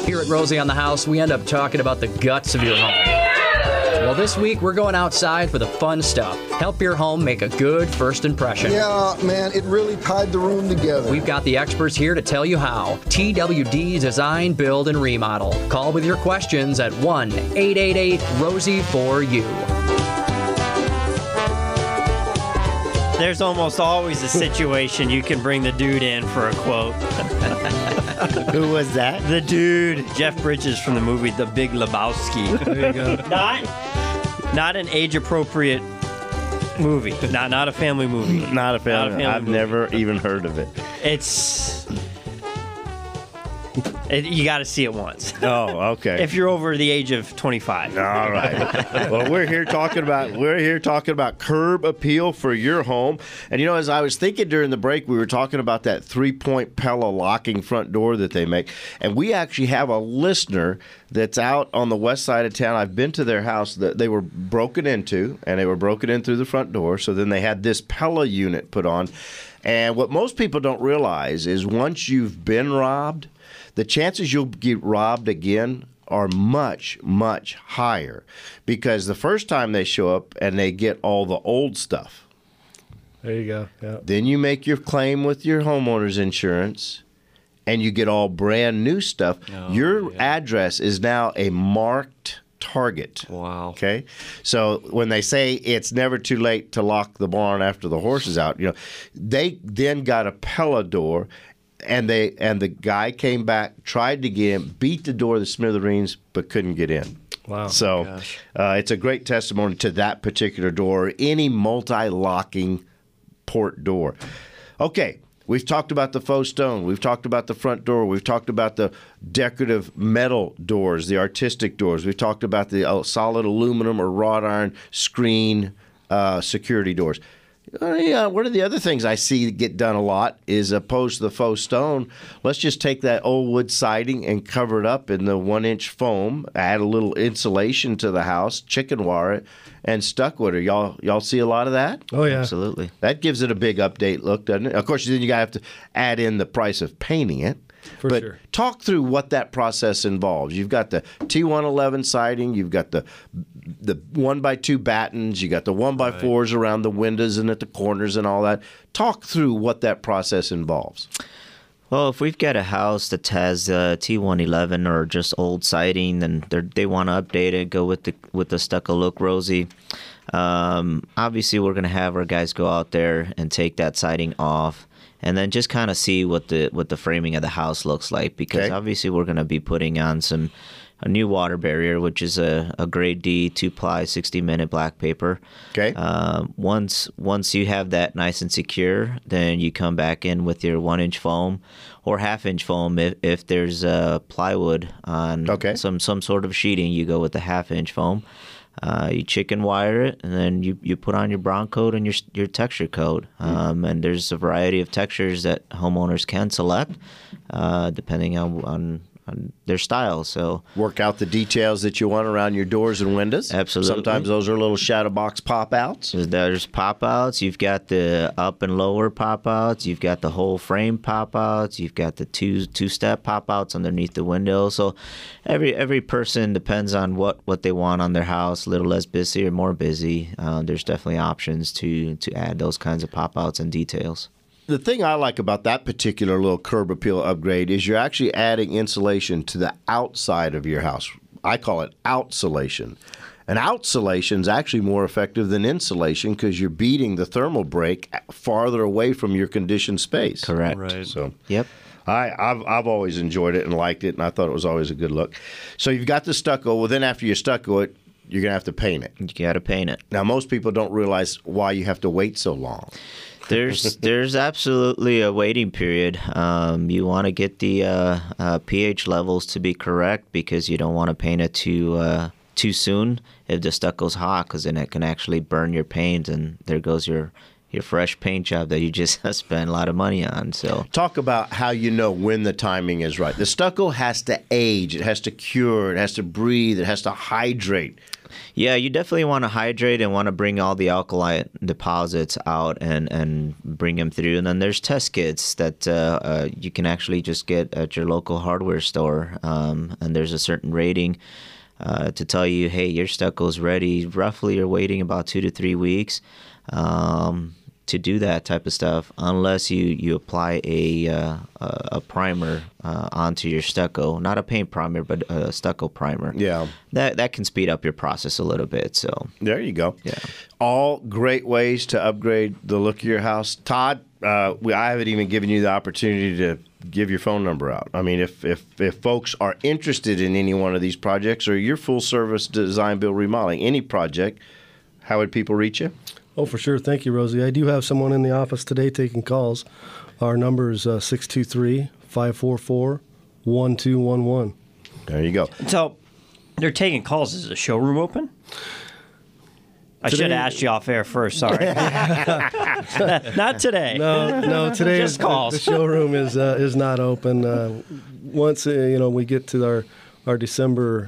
Here at Rosie on the House, we end up talking about the guts of your home. Well, this week we're going outside for the fun stuff. Help your home make a good first impression. Yeah, man, it really tied the room together. We've got the experts here to tell you how. TWD Design, Build, and Remodel. Call with your questions at 1-888-ROSIE-4U. There's almost always a situation you can bring the dude in for a quote. Who was that? The dude, Jeff Bridges from the movie The Big Lebowski. There you go. Not an age-appropriate movie. Not a family movie. Not a family. I've movie. never even heard of it. You got to see it once. Oh, okay. If you're over the age of 25. All right. Well, we're here talking about curb appeal for your home. And you know, as I was thinking during the break, we were talking about that 3-point Pella locking front door that they make. And we actually have a listener that's out on the west side of town. I've been to their house that they were broken into, and they were broken in through the front door. So then they had this Pella unit put on. And what most people don't realize is once you've been robbed, the chances you'll get robbed again are much, much higher because the first time they show up and they get all the old stuff. There you go. Yeah. Then you make your claim with your homeowner's insurance and you get all brand new stuff. Your address is now a marked target. Wow. Okay? So when they say it's never too late to lock the barn after the horse is out, you know, they then got a Pella door. And the guy came back, tried to get in, beat the door of the smithereens, but couldn't get in. Wow. So it's a great testimony to that particular door, or any multi-locking port door. Okay, we've talked about the faux stone. We've talked about the front door. We've talked about the decorative metal doors, the artistic doors. We've talked about the solid aluminum or wrought iron screen security doors. One of the other things I see get done a lot is opposed to the faux stone. Let's just take that old wood siding and cover it up in the 1-inch foam, add a little insulation to the house, chicken wire it, and stuck wood. Y'all see a lot of that? Oh, yeah. Absolutely. That gives it a big update look, doesn't it? Of course, then you got to have to add in the price of painting it. For sure. Talk through what that process involves. You've got the T111 siding. You've got the 1x2 battens. You got the 1x4s around the windows and at the corners and all that. Talk through what that process involves. Well, if we've got a house that has T111 or just old siding, then they want to update it, go with the stucco look, Rosie. Obviously, we're going to have our guys go out there and take that siding off. And then just kind of see what the framing of the house looks like, because obviously we're going to be putting on a new water barrier, which is a grade D 2-ply 60-minute black paper. Okay. Once you have that nice and secure, then you come back in with your 1-inch foam or 1/2-inch foam. If there's plywood on some sort of sheeting, you go with the 1/2-inch foam. You chicken wire it, and then you put on your brown coat and your texture coat. And there's a variety of textures that homeowners can select, depending on their style. So work out the details that you want around your doors and windows. Absolutely. Sometimes those are little shadow box pop-outs. There's pop-outs. You've got the up and lower pop-outs. You've got the whole frame pop-outs. You've got the two-step pop-outs underneath the window. So every person depends on what they want on their house, a little less busy or more busy. There's definitely options to add those kinds of pop-outs and details. The thing I like about that particular little curb appeal upgrade is you're actually adding insulation to the outside of your house. I call it outsolation. And outsolation is actually more effective than insulation because you're beating the thermal break farther away from your conditioned space. Correct. Right. So, Yep. I've always enjoyed it and liked it, and I thought it was always a good look. So you've got the stucco. Well, then after you stucco it, you're going to have to paint it. You got to paint it. Now, most people don't realize why you have to wait so long. There's absolutely a waiting period. You want to get the pH levels to be correct because you don't want to paint it too soon if the stucco's hot, because then it can actually burn your paint, and there goes your fresh paint job that you just spent a lot of money on. So talk about how you know when the timing is right. The stucco has to age, it has to cure, it has to breathe, it has to hydrate Yeah, you definitely want to hydrate and want to bring all the alkali deposits out and bring them through. And then there's test kits that you can actually just get at your local hardware store. And there's a certain rating to tell you, hey, your stucco's ready. Roughly, you're waiting about 2 to 3 weeks to do that type of stuff, unless you apply a primer onto your stucco, not a paint primer, but a stucco primer. Yeah, that can speed up your process a little bit. So there you go. Yeah, all great ways to upgrade the look of your house. Todd, I haven't even given you the opportunity to give your phone number out. I mean, if folks are interested in any one of these projects or your full service design, build, remodeling, any project, how would people reach you? Oh, for sure. Thank you, Rosie. I do have someone in the office today taking calls. Our number is 623-544-1211. There you go. So they're taking calls. Is the showroom open? I should have asked you off air first. Sorry. Not today. No. Today Just calls. The showroom is not open. Once we get to our December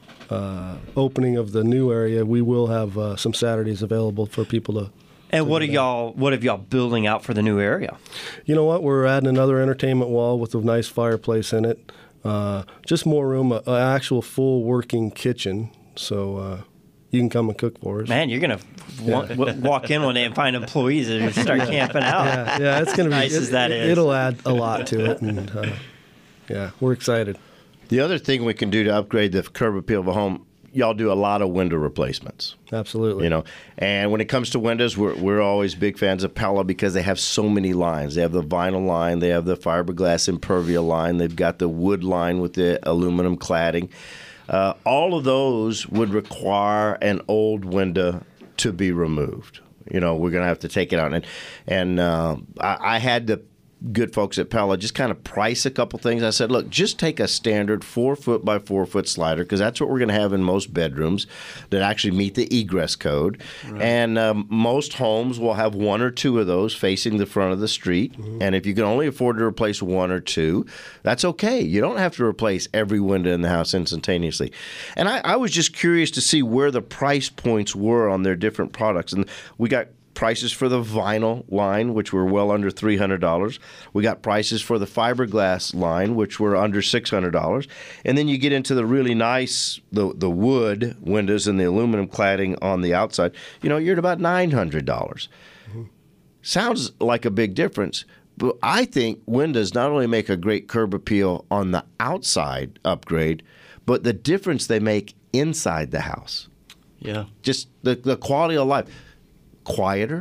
opening of the new area, we will have some Saturdays available for people to. And what have y'all building out for the new area? You know what? We're adding another entertainment wall with a nice fireplace in it. Just more room, an actual full working kitchen. So you can come and cook for us. Man, you're gonna walk in one day and find employees and start camping out. Yeah, it's gonna be nice as that is. It'll add a lot to it, and we're excited. The other thing we can do to upgrade the curb appeal of a home, y'all do a lot of window replacements. Absolutely. And when it comes to windows, we're always big fans of Pella because they have so many lines. They have the vinyl line, they have the fiberglass Impervia line, they've got the wood line with the aluminum cladding. All of those would require an old window to be removed. We're going to have to take it out. And I had the good folks at Pella just kind of price a couple things. I said, look, just take a standard 4-foot by 4-foot slider, because that's what we're going to have in most bedrooms that actually meet the egress code. Right. And most homes will have one or two of those facing the front of the street. Mm-hmm. And if you can only afford to replace one or two, that's okay. You don't have to replace every window in the house instantaneously. And I was just curious to see where the price points were on their different products. And we got prices for the vinyl line, which were well under $300. We got prices for the fiberglass line, which were under $600. And then you get into the really nice, the wood windows and the aluminum cladding on the outside. You're at about $900. Mm-hmm. Sounds like a big difference, but I think windows not only make a great curb appeal on the outside upgrade, but the difference they make inside the house. Yeah. Just the quality of life. Quieter.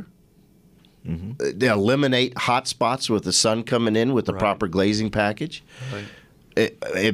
Mm-hmm. They eliminate hot spots with the sun coming in with the proper glazing package. Right.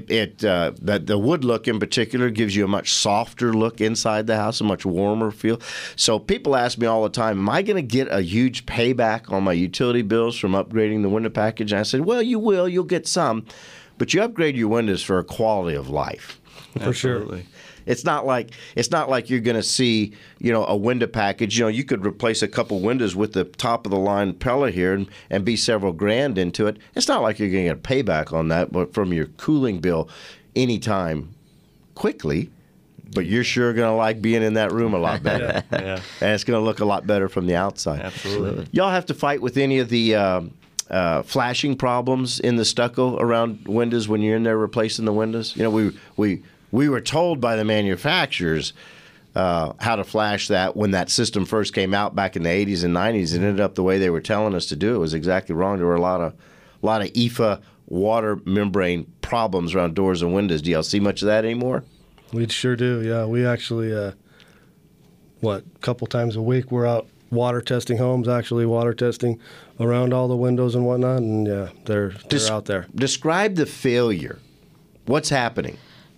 The wood look in particular gives you a much softer look inside the house, a much warmer feel. So people ask me all the time, am I going to get a huge payback on my utility bills from upgrading the window package? And I said, well, you will. You'll get some. But you upgrade your windows for a quality of life. For sure. It's not like you're going to see, a window package. You could replace a couple windows with the top of the line Pella here and be several grand into it. It's not like you're going to get a payback on that, but from your cooling bill anytime quickly. But you're sure going to like being in that room a lot better. Yeah. And it's going to look a lot better from the outside. Absolutely. Y'all have to fight with any of the flashing problems in the stucco around windows when you're in there replacing the windows? We were told by the manufacturers how to flash that when that system first came out back in the 80s and 90s. It ended up the way they were telling us to do it was exactly wrong. There were a lot of EFA water membrane problems around doors and windows. Do y'all see much of that anymore? We sure do, yeah. We actually, a couple times a week we're out water testing homes, actually water testing around all the windows and whatnot, and yeah, they're out there. Describe the failure. What's happening?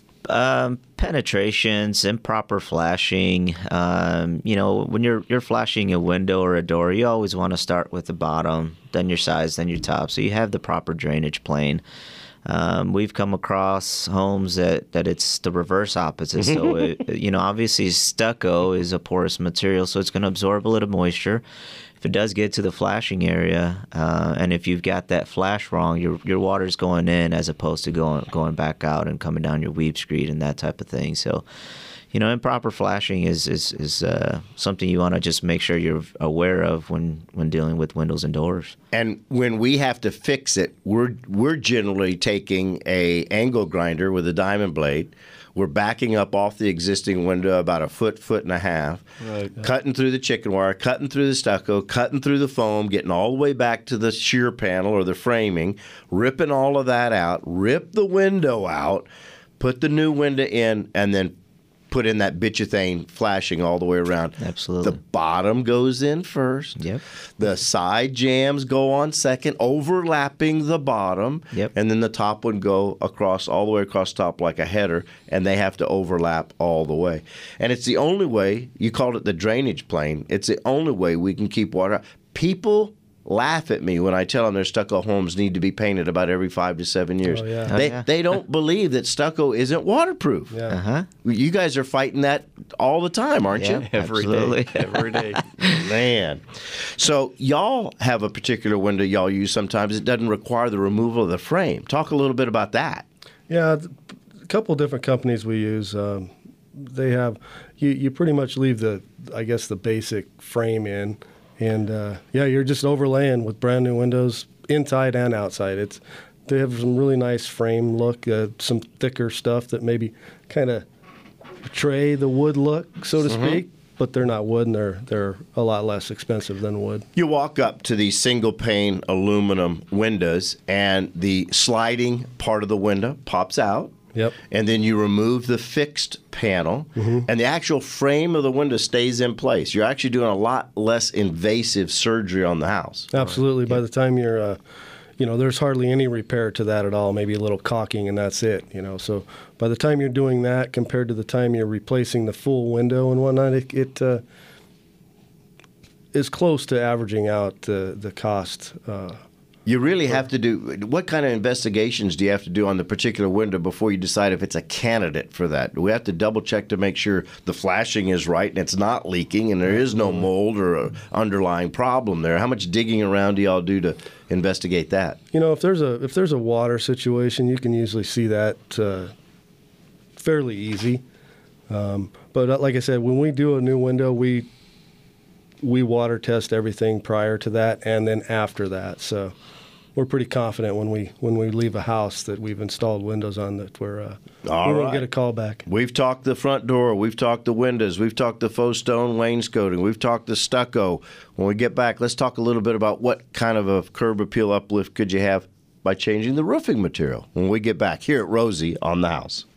Penetrations, improper flashing. When you're flashing a window or a door, you always want to start with the bottom, then your sides, then your top, so you have the proper drainage plane. We've come across homes that it's the reverse opposite. So, obviously stucco is a porous material, so it's going to absorb a little moisture. If it does get to the flashing area, and if you've got that flash wrong, your water's going in as opposed to going back out and coming down your weep screed and that type of thing. So, improper flashing is something you want to just make sure you're aware of when dealing with windows and doors. And when we have to fix it, we're generally taking a angle grinder with a diamond blade. We're backing up off the existing window about a foot and a half, cutting through the chicken wire, cutting through the stucco, cutting through the foam, getting all the way back to the shear panel or the framing, ripping all of that out, rip the window out, put the new window in, and then put in that bitchethane flashing all the way around. Absolutely. The bottom goes in first. Yep. The side jambs go on second, overlapping the bottom. Yep. And then the top would go across, all the way across top like a header, and they have to overlap all the way. And it's the only way, you called it the drainage plane, it's the only way we can keep water out. People laugh at me when I tell them their stucco homes need to be painted about every 5 to 7 years. Oh, yeah. They don't believe that stucco isn't waterproof. Yeah. Uh-huh. You guys are fighting that all the time, aren't you? Absolutely. Every day. Man. So y'all have a particular window y'all use sometimes. It doesn't require the removal of the frame. Talk a little bit about that. Yeah, a couple different companies we use. They have you pretty much leave the basic frame in, and you're just overlaying with brand new windows inside and outside. They have some really nice frame look, some thicker stuff that maybe kind of portray the wood look, so to speak. But they're not wood, and they're a lot less expensive than wood. You walk up to these single pane aluminum windows, and the sliding part of the window pops out. Yep. And then you remove the fixed panel, and the actual frame of the window stays in place. You're actually doing a lot less invasive surgery on the house. Absolutely. By the time you're, there's hardly any repair to that at all. Maybe a little caulking, and that's it. So by the time you're doing that, compared to the time you're replacing the full window and whatnot, it is close to averaging out the cost. You really have to do, what kind of investigations do you have to do on the particular window before you decide if it's a candidate for that? Do we have to double check to make sure the flashing is right and it's not leaking and there is no mold or a underlying problem there? How much digging around do y'all do to investigate that? If there's a water situation, you can usually see that fairly easy. But like I said, when we do a new window, we water test everything prior to that and then after that. So we're pretty confident when we leave a house that we've installed windows on that we won't get a call back. We've talked the front door, we've talked the windows, we've talked the faux stone wainscoting, we've talked the stucco. When we get back, let's talk a little bit about what kind of a curb appeal uplift could you have by changing the roofing material when we get back here at Rosie on the House.